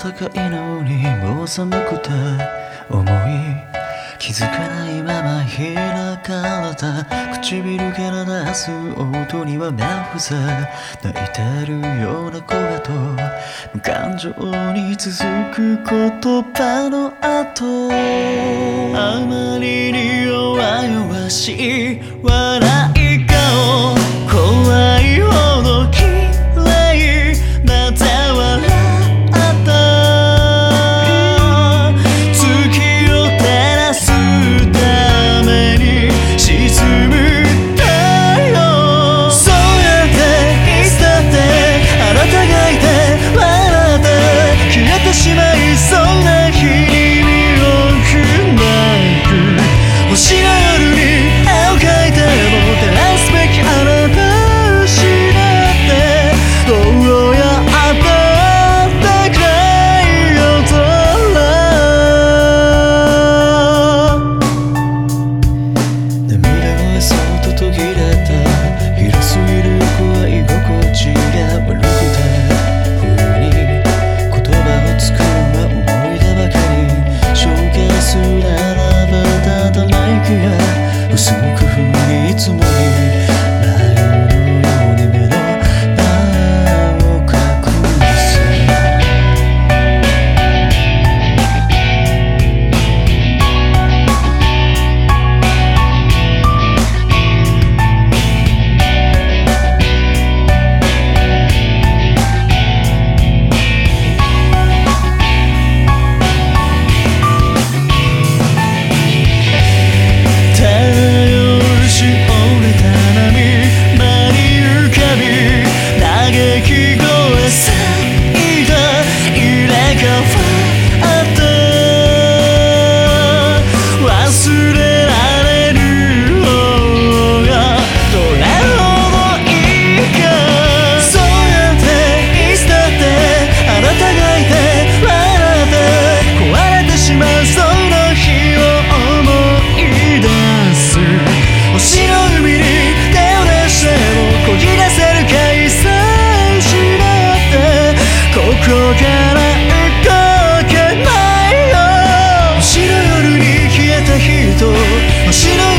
かいのにもう寒くて重い、気づかないまま開かれた唇から出す音には目を伏せ、泣いてるような声と無感情に続く言葉の後、あまりに弱々しい笑い顔、怖いほど綺麗な手笑い、しまいそうな日に身をくまく星の夜に絵を描いても照らすべきあなたを失ってどうやったって暗い夜空、涙声そっと途切れた広すぎる怖い心地が悪くて薄く降り積もり迷うように目の前を隠す、ここから動けないよ、星の夜に消えた人、星の